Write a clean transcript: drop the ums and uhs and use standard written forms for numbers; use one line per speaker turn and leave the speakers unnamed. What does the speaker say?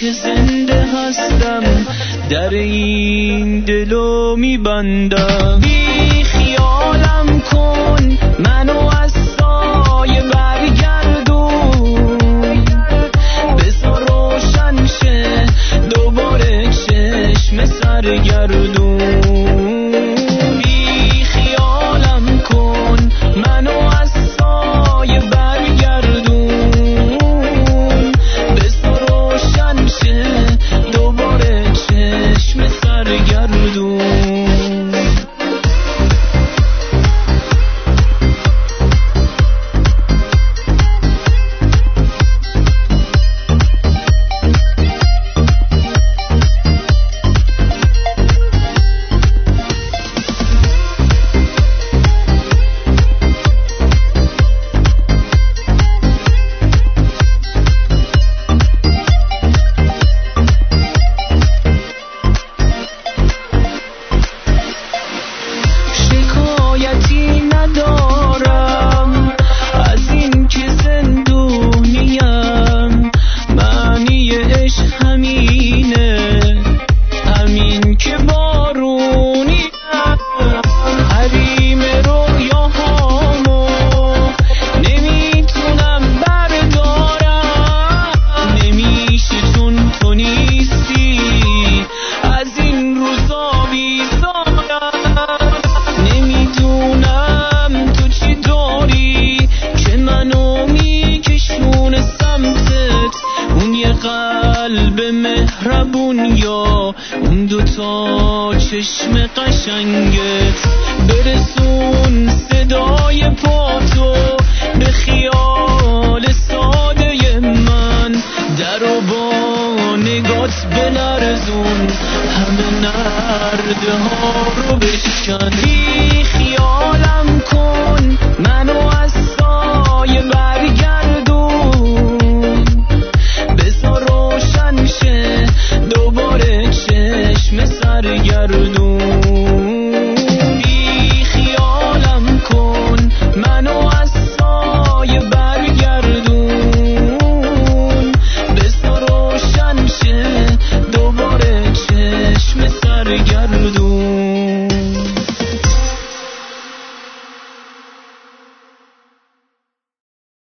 که زنده هستم در این دلو میبندم. بی خیالم کن منو از سایه برگردون، بذار روشن شه دوباره چشم سرگردون. بی خیالم کن منو از سایه برگردون، بذار روشن شه دوباره چشم سرگردون. قلب مهربون یا اون دوتا چشم قشنگت، برسون صدای پاتو به خیال ساده من، درو با نگات بلرزون همه نرده ها رو بشکن.